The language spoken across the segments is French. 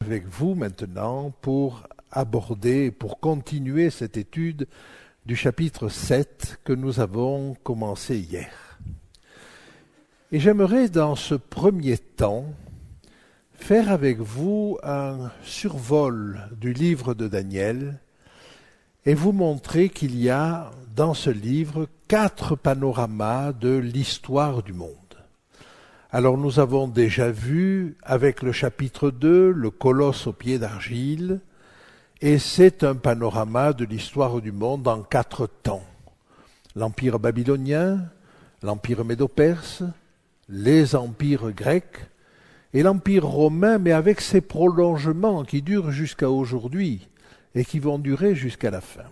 avec vous maintenant pour aborder, pour continuer cette étude du chapitre 7 que nous avons commencé hier. Et j'aimerais dans ce premier temps faire avec vous un survol du livre de Daniel et vous montrer qu'il y a dans ce livre 4 panoramas de l'histoire du monde. Alors nous avons déjà vu avec le chapitre 2 le colosse aux pieds d'argile, et c'est un panorama de l'histoire du monde en 4 temps. L'empire babylonien, l'empire médo-perse, les empires grecs et l'empire romain, mais avec ses prolongements qui durent jusqu'à aujourd'hui et qui vont durer jusqu'à la fin.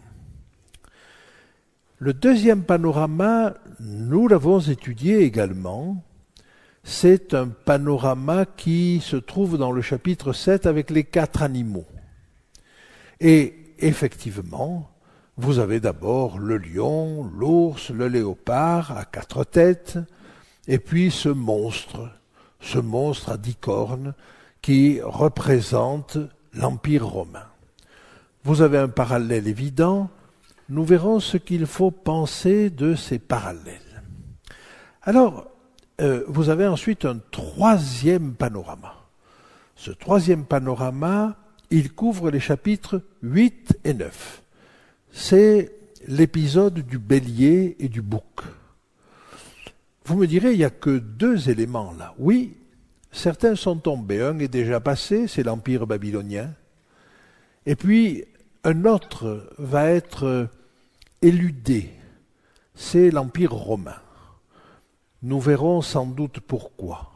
Le deuxième panorama, nous l'avons étudié également. C'est un panorama qui se trouve dans le chapitre 7 avec les 4 animaux. Et effectivement, vous avez d'abord le lion, l'ours, le léopard à 4 têtes, et puis ce monstre à 10 cornes qui représente l'Empire romain. Vous avez un parallèle évident, nous verrons ce qu'il faut penser de ces parallèles. Alors, vous avez ensuite un troisième panorama. Ce troisième panorama, il couvre les chapitres 8 et 9. C'est l'épisode du bélier et du bouc. Vous me direz, il n'y a que 2 éléments là. Oui, certains sont tombés. Un est déjà passé, c'est l'Empire babylonien. Et puis, un autre va être éludé, c'est l'Empire romain. Nous verrons sans doute pourquoi.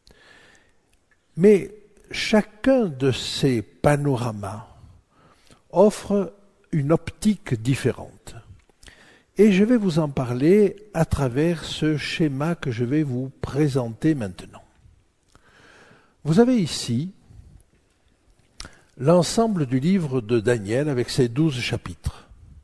Mais chacun de ces panoramas offre une optique différente. Et je vais vous en parler à travers ce schéma que je vais vous présenter maintenant. Vous avez ici l'ensemble du livre de Daniel avec ses 12 chapitres.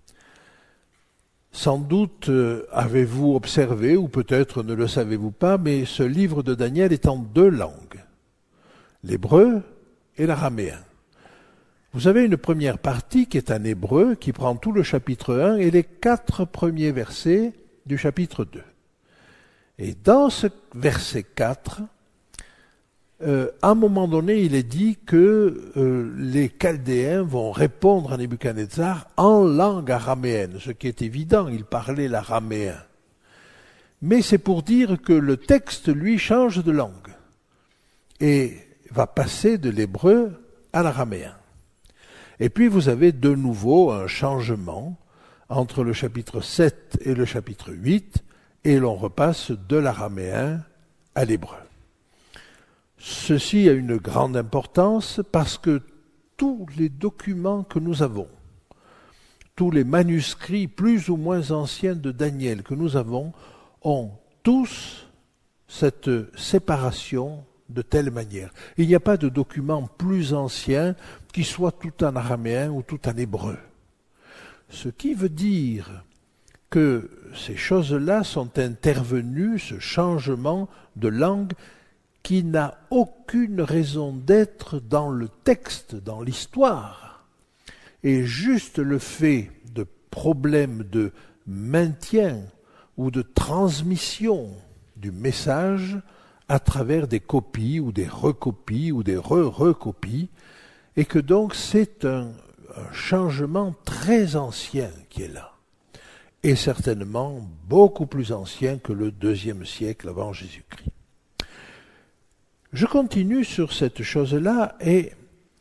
Sans doute avez-vous observé, ou peut-être ne le savez-vous pas, mais ce livre de Daniel est en 2 langues, l'hébreu et l'araméen. Vous avez une première partie qui est en hébreu, qui prend tout le chapitre 1 et les 4 premiers versets du chapitre 2. Et dans ce verset 4, à un moment donné, il est dit que les Chaldéens vont répondre à Nebuchadnezzar en langue araméenne, ce qui est évident, il parlait l'araméen. Mais c'est pour dire que le texte, lui, change de langue et va passer de l'hébreu à l'araméen. Et puis vous avez de nouveau un changement entre le chapitre 7 et le chapitre 8, et l'on repasse de l'araméen à l'hébreu. Ceci a une grande importance parce que tous les documents que nous avons, tous les manuscrits plus ou moins anciens de Daniel que nous avons, ont tous cette séparation de telle manière. Il n'y a pas de document plus ancien qui soit tout en araméen ou tout en hébreu. Ce qui veut dire que ces choses-là sont intervenues, ce changement de langue, qui n'a aucune raison d'être dans le texte, dans l'histoire. Et juste le fait de problèmes de maintien ou de transmission du message à travers des copies ou des recopies ou des recopies, et que donc c'est un changement très ancien qui est là, et certainement beaucoup plus ancien que le 2e siècle avant Jésus-Christ. Je continue sur cette chose-là et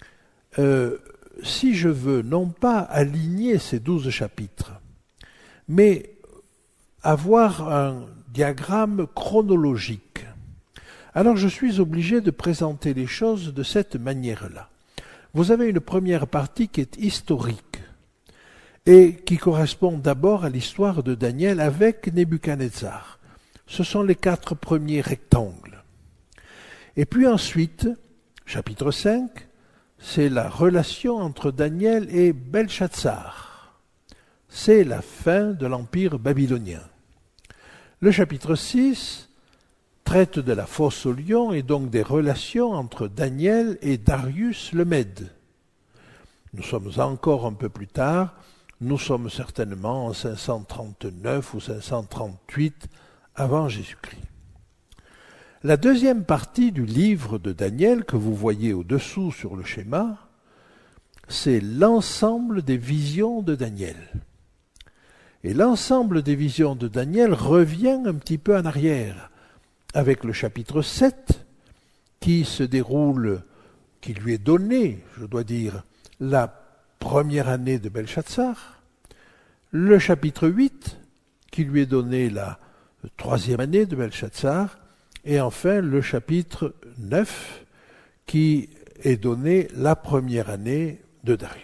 si je veux non pas aligner ces 12 chapitres, mais avoir un diagramme chronologique, alors je suis obligé de présenter les choses de cette manière-là. Vous avez une première partie qui est historique et qui correspond d'abord à l'histoire de Daniel avec Nebuchadnezzar. Ce sont les 4 premiers rectangles. Et puis ensuite, chapitre 5, c'est la relation entre Daniel et Belshazzar. C'est la fin de l'Empire babylonien. Le chapitre 6 traite de la fosse au lion et donc des relations entre Daniel et Darius le Mède. Nous sommes encore un peu plus tard, nous sommes certainement en 539 ou 538 avant Jésus-Christ. La deuxième partie du livre de Daniel que vous voyez au-dessous sur le schéma, c'est l'ensemble des visions de Daniel. Et l'ensemble des visions de Daniel revient un petit peu en arrière, avec le chapitre 7, qui se déroule, qui lui est donné, je dois dire, la première année de Belchatsar, le chapitre 8, qui lui est donné la troisième année de Belchatsar, et enfin le chapitre 9, qui est donné la première année de Darius.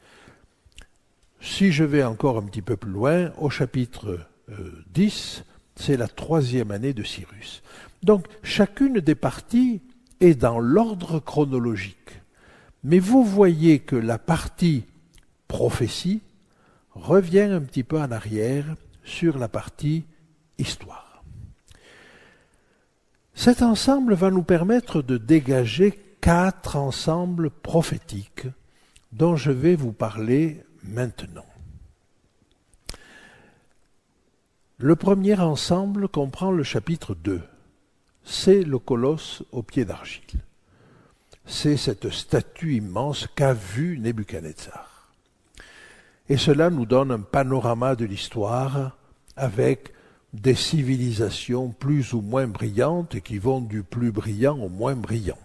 Si je vais encore un petit peu plus loin, au chapitre 10, c'est la troisième année de Cyrus. Donc, chacune des parties est dans l'ordre chronologique. Mais vous voyez que la partie prophétie revient un petit peu en arrière sur la partie histoire. Cet ensemble va nous permettre de dégager 4 ensembles prophétiques dont je vais vous parler maintenant. Le premier ensemble comprend le chapitre 2. C'est le colosse aux pieds d'argile. C'est cette statue immense qu'a vue Nebuchadnezzar. Et cela nous donne un panorama de l'histoire avec des civilisations plus ou moins brillantes et qui vont du plus brillant au moins brillant.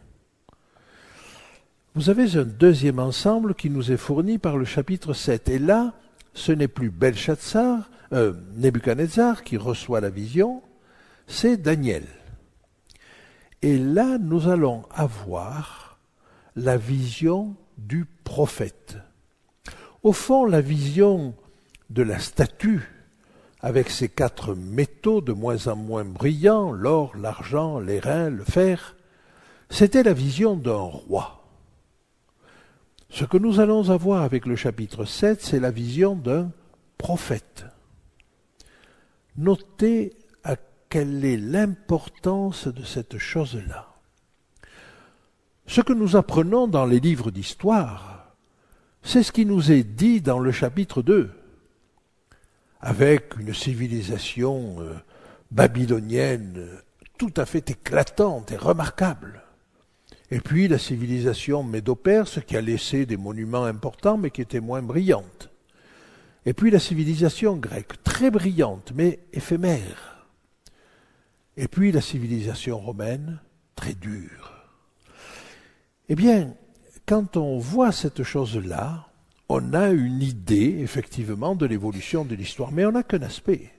Vous avez un deuxième ensemble qui nous est fourni par le chapitre 7. Et là, ce n'est plus Nebuchadnezzar qui reçoit la vision, c'est Daniel. Et là, nous allons avoir la vision du prophète. Au fond, la vision de la statue, avec ses 4 métaux de moins en moins brillants, l'or, l'argent, l'airain, le fer, c'était la vision d'un roi. Ce que nous allons avoir avec le chapitre 7, c'est la vision d'un prophète. Notez à quelle est l'importance de cette chose-là. Ce que nous apprenons dans les livres d'histoire, c'est ce qui nous est dit dans le chapitre 2, avec une civilisation babylonienne tout à fait éclatante et remarquable. Et puis la civilisation médo-perse qui a laissé des monuments importants mais qui était moins brillante. Et puis la civilisation grecque, très brillante mais éphémère. Et puis la civilisation romaine, très dure. Eh bien, quand on voit cette chose-là, on a une idée, effectivement, de l'évolution de l'histoire, mais on n'a qu'un aspect.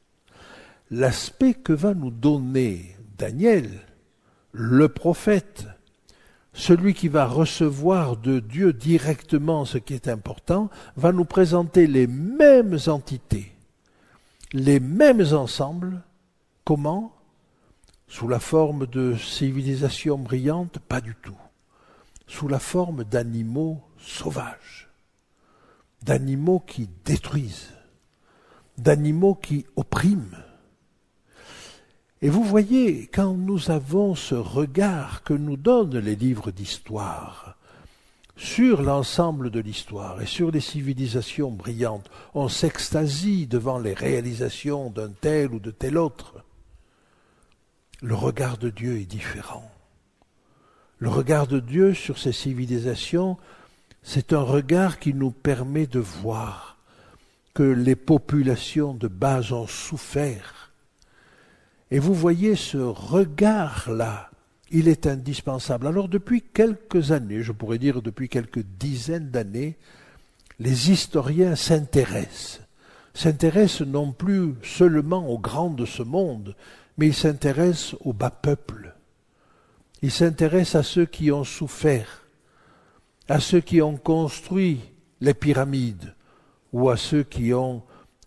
L'aspect que va nous donner Daniel, le prophète, celui qui va recevoir de Dieu directement ce qui est important, va nous présenter les mêmes entités, les mêmes ensembles. Comment ? Sous la forme de civilisations brillantes ? Pas du tout. Sous la forme d'animaux sauvages, d'animaux qui détruisent, d'animaux qui oppriment. Et vous voyez, quand nous avons ce regard que nous donnent les livres d'histoire sur l'ensemble de l'histoire et sur les civilisations brillantes, on s'extasie devant les réalisations d'un tel ou de tel autre. Le regard de Dieu est différent. Le regard de Dieu sur ces civilisations, c'est un regard qui nous permet de voir que les populations de base ont souffert. Et vous voyez ce regard-là, il est indispensable. Alors depuis quelques années, je pourrais dire depuis quelques dizaines d'années, les historiens s'intéressent non plus seulement aux grands de ce monde, mais ils s'intéressent aux bas peuples. Ils s'intéressent à ceux qui ont souffert, à ceux qui ont construit les pyramides, ou à ceux qui ont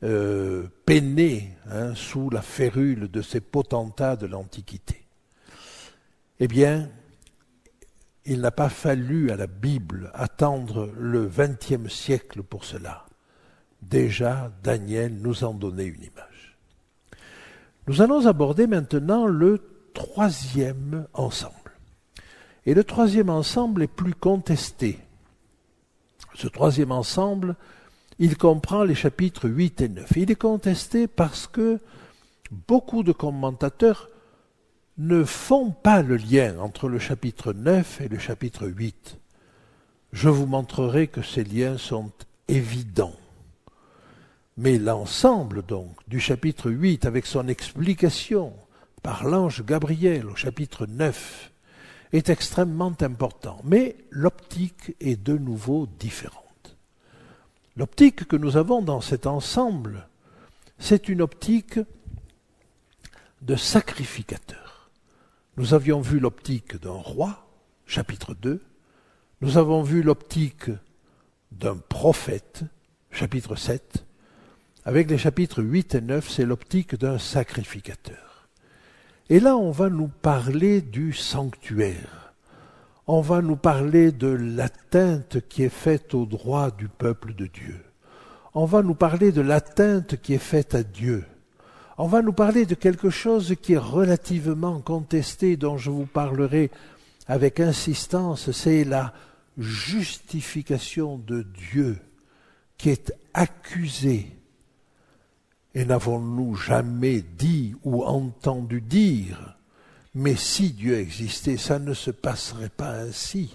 peiné sous la férule de ces potentats de l'Antiquité. Eh bien, il n'a pas fallu à la Bible attendre le XXe siècle pour cela. Déjà, Daniel nous en donnait une image. Nous allons aborder maintenant le troisième ensemble. Et le troisième ensemble est plus contesté. Ce troisième ensemble, il comprend les chapitres 8 et 9. Il est contesté parce que beaucoup de commentateurs ne font pas le lien entre le chapitre 9 et le chapitre 8. Je vous montrerai que ces liens sont évidents. Mais l'ensemble donc du chapitre 8 avec son explication par l'ange Gabriel au chapitre 9 est extrêmement important. Mais l'optique est de nouveau différente. L'optique que nous avons dans cet ensemble, c'est une optique de sacrificateur. Nous avions vu l'optique d'un roi, chapitre 2. Nous avons vu l'optique d'un prophète, chapitre 7. Avec les chapitres 8 et 9, c'est l'optique d'un sacrificateur. Et là, on va nous parler du sanctuaire. On va nous parler de l'atteinte qui est faite aux droits du peuple de Dieu. On va nous parler de l'atteinte qui est faite à Dieu. On va nous parler de quelque chose qui est relativement contesté, dont je vous parlerai avec insistance, c'est la justification de Dieu qui est accusée. Et n'avons-nous jamais dit ou entendu dire, mais si Dieu existait, ça ne se passerait pas ainsi.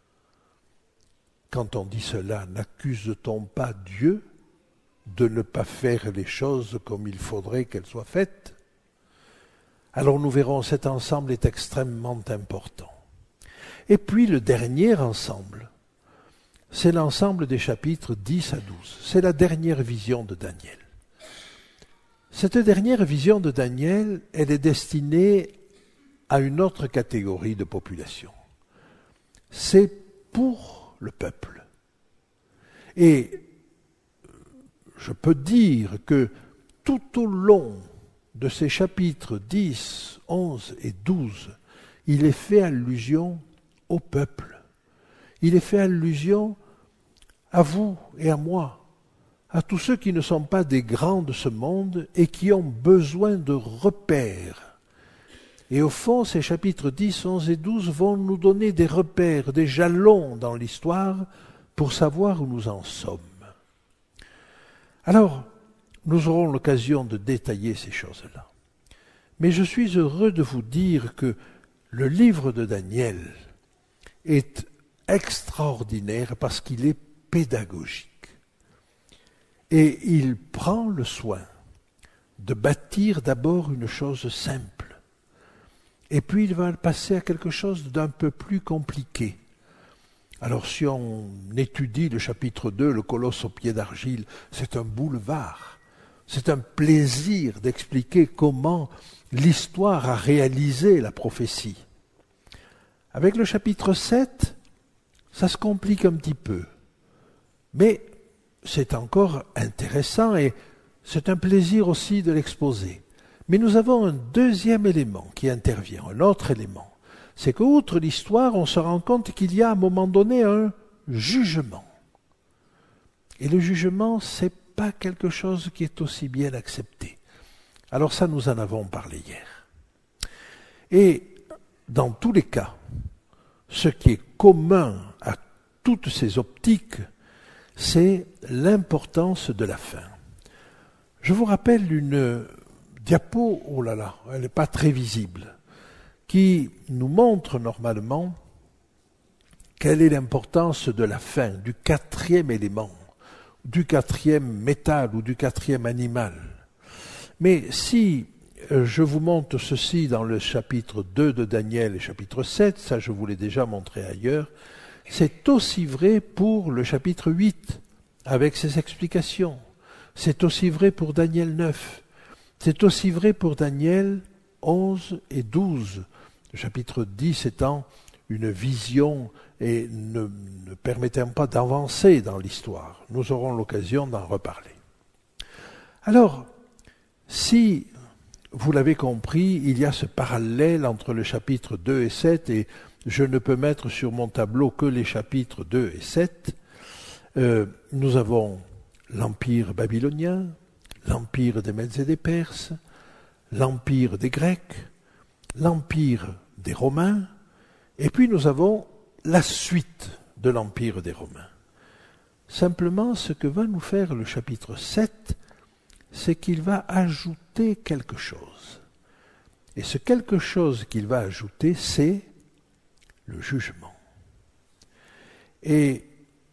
Quand on dit cela, n'accuse-t-on pas Dieu de ne pas faire les choses comme il faudrait qu'elles soient faites? Alors nous verrons, cet ensemble est extrêmement important. Et puis le dernier ensemble, c'est l'ensemble des chapitres 10 à 12. C'est la dernière vision de Daniel. Cette dernière vision de Daniel, elle est destinée à une autre catégorie de population. C'est pour le peuple. Et je peux dire que tout au long de ces chapitres 10, 11 et 12, il est fait allusion au peuple. Il est fait allusion à vous et à moi, à tous ceux qui ne sont pas des grands de ce monde et qui ont besoin de repères. Et au fond, ces chapitres 10, 11 et 12 vont nous donner des repères, des jalons dans l'histoire pour savoir où nous en sommes. Alors, nous aurons l'occasion de détailler ces choses-là. Mais je suis heureux de vous dire que le livre de Daniel est extraordinaire parce qu'il est pédagogique. Et il prend le soin de bâtir d'abord une chose simple. Et puis il va passer à quelque chose d'un peu plus compliqué. Alors si on étudie le chapitre 2, le colosse aux pieds d'argile, c'est un boulevard. C'est un plaisir d'expliquer comment l'histoire a réalisé la prophétie. Avec le chapitre 7, ça se complique un petit peu. Mais c'est encore intéressant et c'est un plaisir aussi de l'exposer. Mais nous avons un deuxième élément qui intervient, un autre élément. C'est qu'outre l'histoire, on se rend compte qu'il y a à un moment donné un jugement. Et le jugement, c'est pas quelque chose qui est aussi bien accepté. Alors ça, nous en avons parlé hier. Et dans tous les cas, ce qui est commun à toutes ces optiques, c'est l'importance de la fin. Je vous rappelle une diapo, oh là là, elle n'est pas très visible, qui nous montre normalement quelle est l'importance de la fin, du quatrième élément, du quatrième métal ou du quatrième animal. Mais si je vous montre ceci dans le chapitre 2 de Daniel et chapitre 7, ça je vous l'ai déjà montré ailleurs, c'est aussi vrai pour le chapitre 8, avec ses explications. C'est aussi vrai pour Daniel 9. C'est aussi vrai pour Daniel 11 et 12. Le chapitre 10 étant une vision et ne permettant pas d'avancer dans l'histoire. Nous aurons l'occasion d'en reparler. Alors, si vous l'avez compris, il y a ce parallèle entre le chapitre 2 et 7, et je ne peux mettre sur mon tableau que les chapitres 2 et 7. Nous avons l'Empire babylonien, l'Empire des Mèdes et des Perses, l'Empire des Grecs, l'Empire des Romains, et puis nous avons la suite de l'Empire des Romains. Simplement, ce que va nous faire le chapitre 7, c'est qu'il va ajouter quelque chose. Et ce quelque chose qu'il va ajouter, c'est le jugement. Et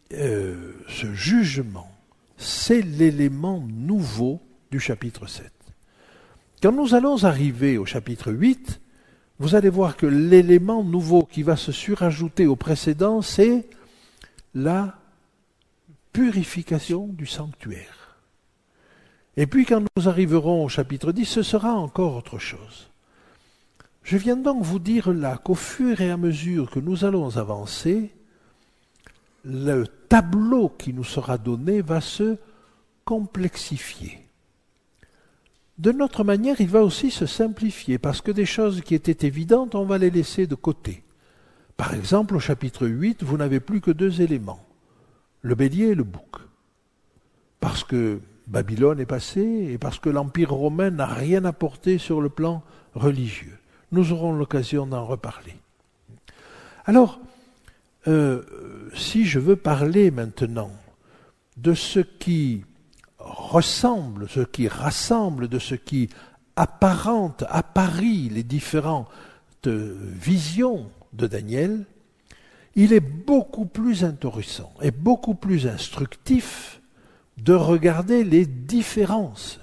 ce jugement, c'est l'élément nouveau du chapitre 7. Quand nous allons arriver au chapitre 8, vous allez voir que l'élément nouveau qui va se surajouter au précédent, c'est la purification du sanctuaire. Et puis quand nous arriverons au chapitre 10, ce sera encore autre chose. Je viens donc vous dire là qu'au fur et à mesure que nous allons avancer, le tableau qui nous sera donné va se complexifier. De notre manière, il va aussi se simplifier, parce que des choses qui étaient évidentes, on va les laisser de côté. Par exemple, au chapitre 8, vous n'avez plus que 2 éléments, le bélier et le bouc. Parce que Babylone est passée, et parce que l'Empire romain n'a rien apporté sur le plan religieux. Nous aurons l'occasion d'en reparler. Alors, si je veux parler maintenant de ce qui ressemble, ce qui rassemble, de ce qui apparie les différentes visions de Daniel, il est beaucoup plus intéressant et beaucoup plus instructif de regarder les différences.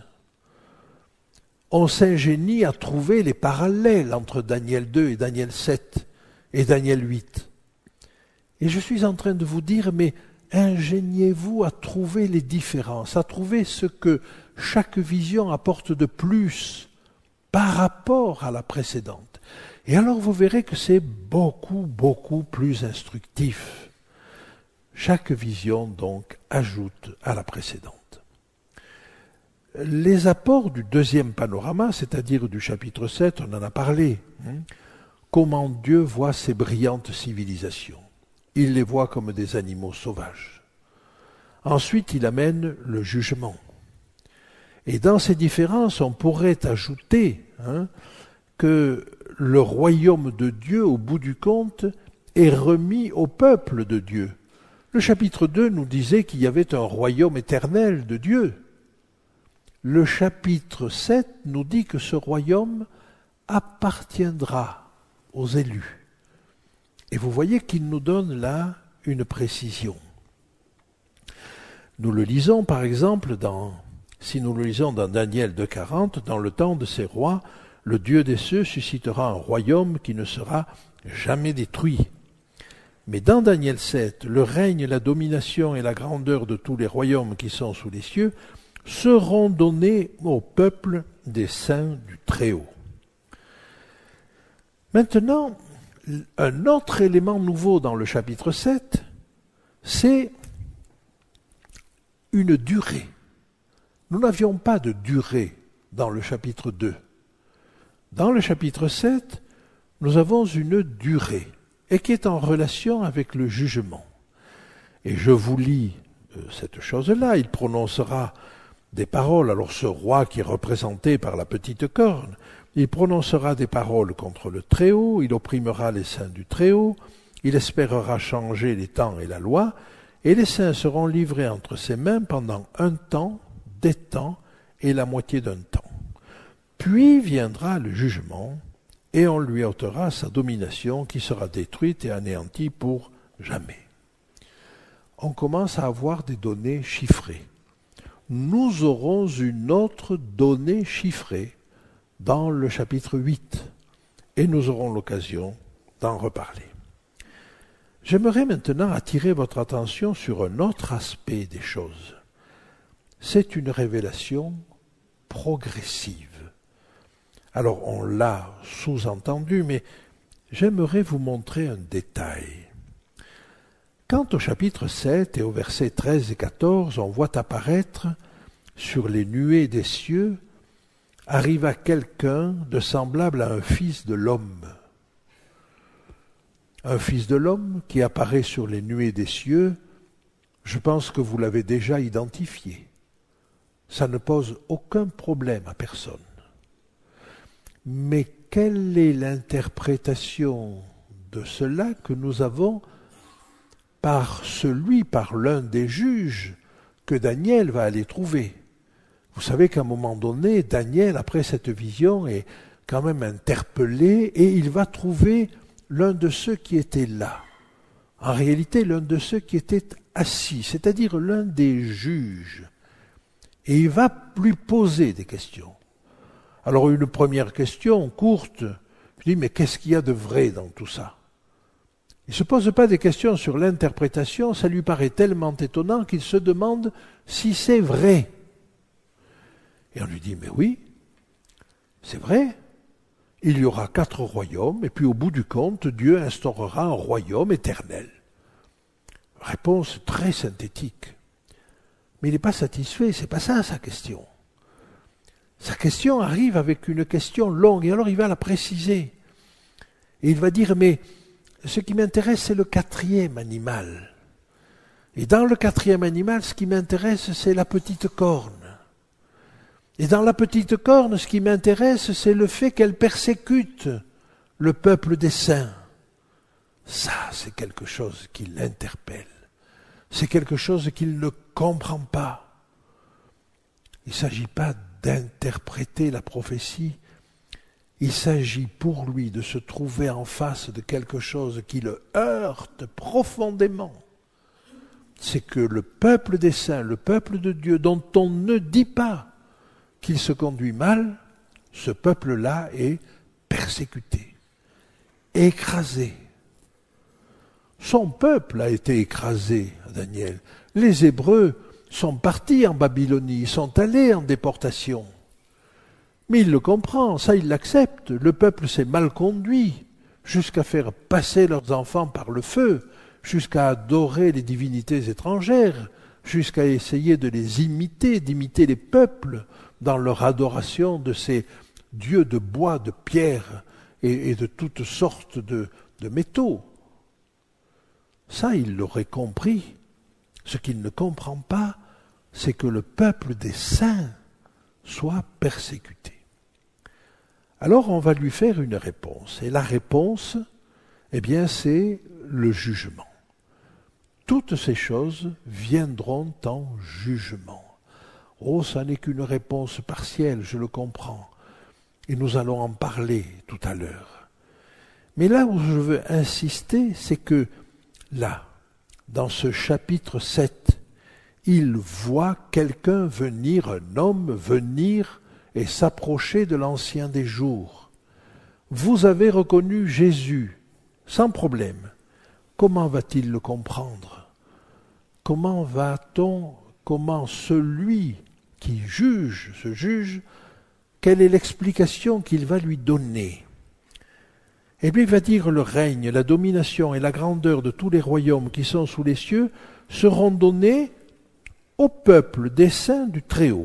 On s'ingénie à trouver les parallèles entre Daniel 2 et Daniel 7 et Daniel 8. Et je suis en train de vous dire, mais ingéniez-vous à trouver les différences, à trouver ce que chaque vision apporte de plus par rapport à la précédente. Et alors vous verrez que c'est beaucoup, beaucoup plus instructif. Chaque vision, donc, ajoute à la précédente. Les apports du deuxième panorama, c'est-à-dire du chapitre 7, on en a parlé. Comment Dieu voit ces brillantes civilisations. Il les voit comme des animaux sauvages. Ensuite, il amène le jugement. Et dans ces différences, on pourrait ajouter que le royaume de Dieu, au bout du compte, est remis au peuple de Dieu. Le chapitre 2 nous disait qu'il y avait un royaume éternel de Dieu. Le chapitre 7 nous dit que ce royaume appartiendra aux élus. Et vous voyez qu'il nous donne là une précision. Nous le lisons par exemple si nous le lisons dans Daniel 2,40, dans le temps de ces rois, le Dieu des cieux suscitera un royaume qui ne sera jamais détruit. Mais dans Daniel 7, le règne, la domination et la grandeur de tous les royaumes qui sont sous les cieux seront donnés au peuple des saints du Très-Haut. Maintenant, un autre élément nouveau dans le chapitre 7, c'est une durée. Nous n'avions pas de durée dans le chapitre 2. Dans le chapitre 7, nous avons une durée, et qui est en relation avec le jugement. Et je vous lis cette chose-là, il prononcera des paroles. Alors ce roi qui est représenté par la petite corne, il prononcera des paroles contre le Très-Haut, il opprimera les saints du Très-Haut, il espérera changer les temps et la loi, et les saints seront livrés entre ses mains pendant un temps, des temps et la moitié d'un temps. Puis viendra le jugement, et on lui ôtera sa domination qui sera détruite et anéantie pour jamais. On commence à avoir des données chiffrées. Nous aurons une autre donnée chiffrée dans le chapitre 8, et nous aurons l'occasion d'en reparler. J'aimerais maintenant attirer votre attention sur un autre aspect des choses. C'est une révélation progressive. Alors on l'a sous-entendu, mais j'aimerais vous montrer un détail. Quant au chapitre 7 et au versets 13 et 14, on voit apparaître sur les nuées des cieux arriva quelqu'un de semblable à un fils de l'homme. Un fils de l'homme qui apparaît sur les nuées des cieux, je pense que vous l'avez déjà identifié. Ça ne pose aucun problème à personne. Mais quelle est l'interprétation de cela que nous avons par l'un des juges que Daniel va aller trouver? Vous savez qu'à un moment donné, Daniel, après cette vision, est quand même interpellé et il va trouver l'un de ceux qui étaient là. En réalité, l'un de ceux qui étaient assis, c'est-à-dire l'un des juges. Et il va lui poser des questions. Alors une première question courte, je dis, mais qu'est-ce qu'il y a de vrai dans tout ça? Il ne se pose pas des questions sur l'interprétation, ça lui paraît tellement étonnant qu'il se demande si c'est vrai. Et on lui dit, mais oui, c'est vrai. Il y aura 4 royaumes, et puis au bout du compte, Dieu instaurera un royaume éternel. Réponse très synthétique. Mais il n'est pas satisfait, c'est pas ça sa question. Sa question arrive avec une question longue, et alors il va la préciser. Et il va dire, mais ce qui m'intéresse, c'est le 4e animal. Et dans le 4e animal, ce qui m'intéresse, c'est la petite corne. Et dans la petite corne, ce qui m'intéresse, c'est le fait qu'elle persécute le peuple des saints. Ça, c'est quelque chose qui l'interpelle. C'est quelque chose qu'il ne comprend pas. Il ne s'agit pas d'interpréter la prophétie. Il s'agit pour lui de se trouver en face de quelque chose qui le heurte profondément. C'est que le peuple des saints, le peuple de Dieu, dont on ne dit pas qu'il se conduit mal, ce peuple-là est persécuté, écrasé. Son peuple a été écrasé, Daniel. Les Hébreux sont partis en Babylonie, ils sont allés en déportation. Mais il le comprend, ça il l'accepte. Le peuple s'est mal conduit, jusqu'à faire passer leurs enfants par le feu, jusqu'à adorer les divinités étrangères, jusqu'à essayer de les imiter, d'imiter les peuples dans leur adoration de ces dieux de bois, de pierre et de toutes sortes de métaux. Ça, il l'aurait compris. Ce qu'il ne comprend pas, c'est que le peuple des saints soit persécuté. Alors on va lui faire une réponse. Et la réponse, eh bien, c'est le jugement. Toutes ces choses viendront en jugement. Oh, ça n'est qu'une réponse partielle, je le comprends. Et nous allons en parler tout à l'heure. Mais là où je veux insister, c'est que là, dans ce chapitre 7, il voit quelqu'un venir, un homme venir et s'approcher de l'Ancien des jours. Vous avez reconnu Jésus, sans problème. Comment va-t-il le comprendre? Comment celui qui juge, ce juge, quelle est l'explication qu'il va lui donner? Et bien il va dire le règne, la domination et la grandeur de tous les royaumes qui sont sous les cieux seront donnés au peuple des saints du Très-Haut.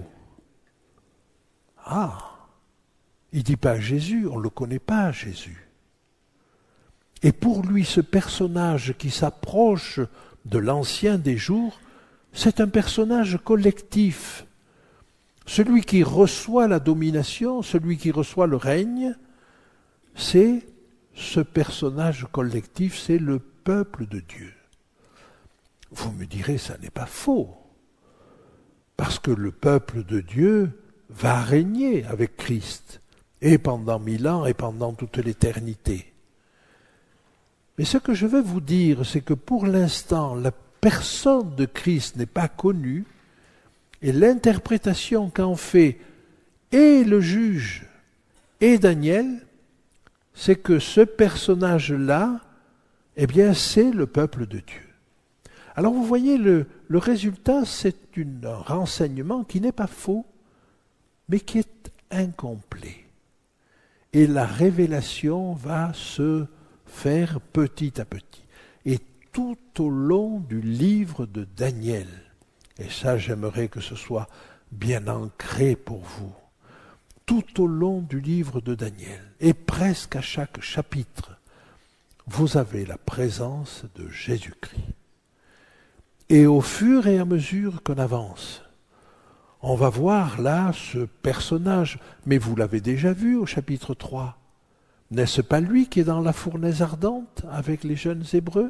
Ah, il ne dit pas Jésus, on ne le connaît pas Jésus. Et pour lui, ce personnage qui s'approche de l'Ancien des jours, c'est un personnage collectif. Celui qui reçoit la domination, celui qui reçoit le règne, c'est ce personnage collectif, c'est le peuple de Dieu. Vous me direz, ça n'est pas faux, parce que le peuple de Dieu va régner avec Christ, et pendant 1000 ans, et pendant toute l'éternité. Mais ce que je veux vous dire, c'est que pour l'instant, la personne de Christ n'est pas connue, et l'interprétation qu'en fait et le juge et Daniel, c'est que ce personnage-là, eh bien, c'est le peuple de Dieu. Alors vous voyez, le résultat, c'est un renseignement qui n'est pas faux, mais qui est incomplet. Et la révélation va se faire petit à petit. Et tout au long du livre de Daniel, et ça j'aimerais que ce soit bien ancré pour vous, tout au long du livre de Daniel, et presque à chaque chapitre, vous avez la présence de Jésus-Christ. Et au fur et à mesure qu'on avance, on va voir là ce personnage, mais vous l'avez déjà vu au chapitre 3. N'est-ce pas lui qui est dans la fournaise ardente avec les jeunes Hébreux?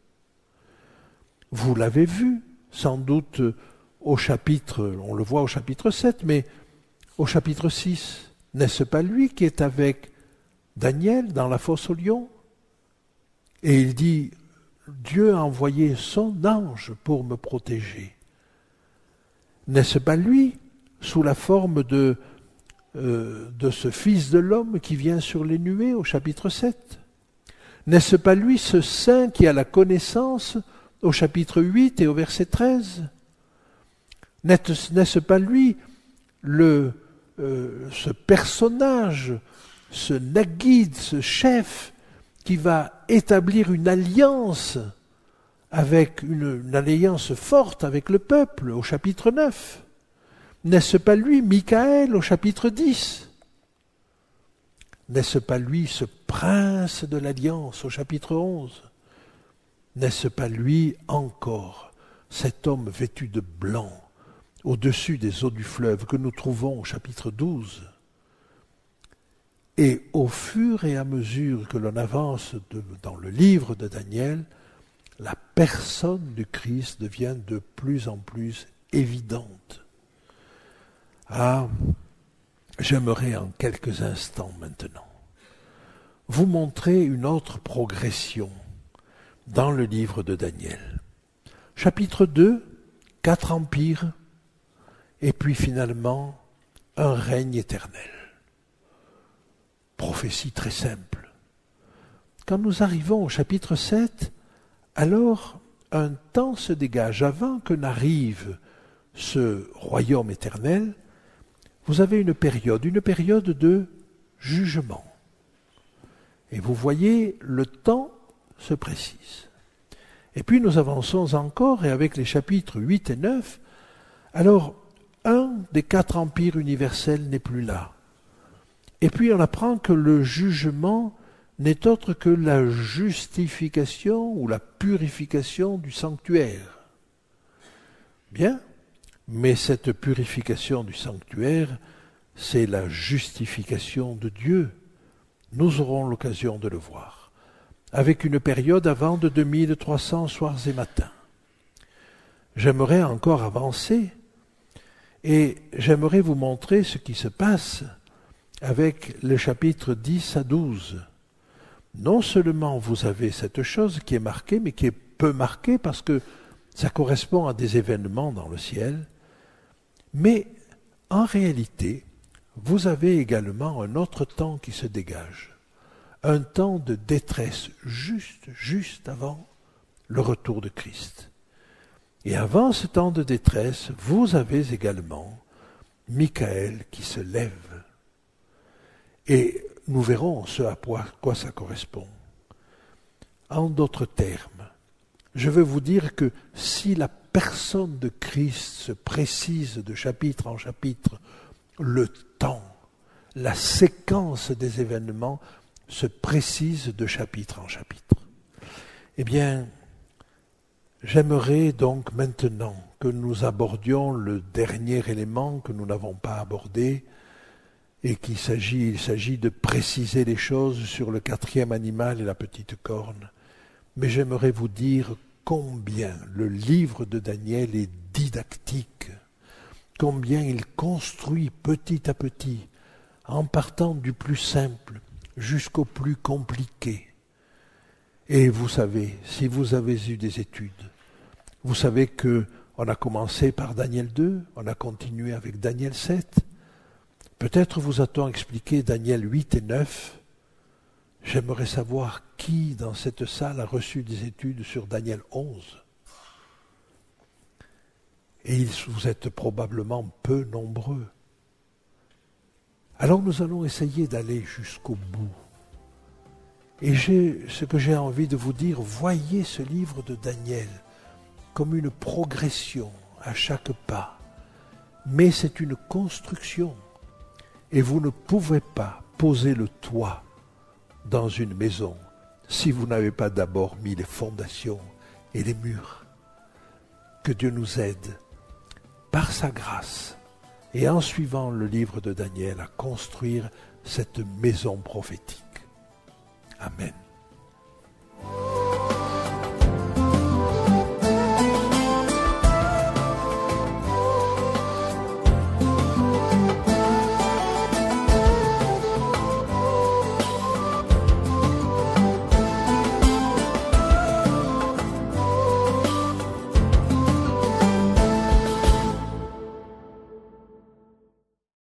Vous l'avez vu, sans doute au chapitre, on le voit au chapitre 7, mais au chapitre 6, n'est-ce pas lui qui est avec Daniel dans la fosse aux lions? Et il dit, Dieu a envoyé son ange pour me protéger. N'est-ce pas lui, sous la forme de ce Fils de l'homme qui vient sur les nuées au chapitre 7? N'est-ce pas lui, ce saint qui a la connaissance au chapitre 8 et au verset 13? N'est-ce pas lui, ce personnage, ce Naguide, ce chef, qui va établir une alliance avec une alliance forte avec le peuple au chapitre 9? N'est-ce pas lui, Michaël, au chapitre 10? N'est-ce pas lui, ce prince de l'alliance au chapitre 11? N'est-ce pas lui encore, cet homme vêtu de blanc, au-dessus des eaux du fleuve que nous trouvons au chapitre 12? Et au fur et à mesure que l'on avance dans le livre de Daniel, la personne du Christ devient de plus en plus évidente. Ah, j'aimerais en quelques instants maintenant vous montrer une autre progression dans le livre de Daniel. Chapitre 2, 4 empires, et puis finalement un règne éternel. Prophétie très simple. Quand nous arrivons au chapitre 7, alors un temps se dégage avant que n'arrive ce royaume éternel. Vous avez une période de jugement. Et vous voyez, le temps se précise. Et puis nous avançons encore, et avec les chapitres 8 et 9, alors un des 4 empires universels n'est plus là. Et puis on apprend que le jugement n'est autre que la justification ou la purification du sanctuaire. Bien, mais cette purification du sanctuaire, c'est la justification de Dieu. Nous aurons l'occasion de le voir, avec une période avant de 2300 soirs et matins. J'aimerais encore avancer, et j'aimerais vous montrer ce qui se passe avec les chapitres 10 à 12. Non seulement vous avez cette chose qui est marquée, mais qui est peu marquée parce que ça correspond à des événements dans le ciel, mais en réalité, vous avez également un autre temps qui se dégage, un temps de détresse juste avant le retour de Christ. Et avant ce temps de détresse, vous avez également Michaël qui se lève. Et nous verrons ce à quoi ça correspond. En d'autres termes, je veux vous dire que si la personne de Christ se précise de chapitre en chapitre, le temps, la séquence des événements se précise de chapitre en chapitre. Eh bien, j'aimerais donc maintenant que nous abordions le dernier élément que nous n'avons pas abordé, et il s'agit de préciser les choses sur le 4e animal et la petite corne. Mais j'aimerais vous dire combien le livre de Daniel est didactique, combien il construit petit à petit, en partant du plus simple jusqu'au plus compliqué. Et vous savez, si vous avez eu des études, vous savez qu'on a commencé par Daniel 2, on a continué avec Daniel 7, peut-être vous a-t-on expliqué Daniel 8 et 9. J'aimerais savoir qui dans cette salle a reçu des études sur Daniel 11. Et vous êtes probablement peu nombreux. Alors nous allons essayer d'aller jusqu'au bout. Et ce que j'ai envie de vous dire, voyez ce livre de Daniel comme une progression à chaque pas. Mais c'est une construction. Et vous ne pouvez pas poser le toit dans une maison si vous n'avez pas d'abord mis les fondations et les murs. Que Dieu nous aide, par sa grâce, et en suivant le livre de Daniel à construire cette maison prophétique. Amen.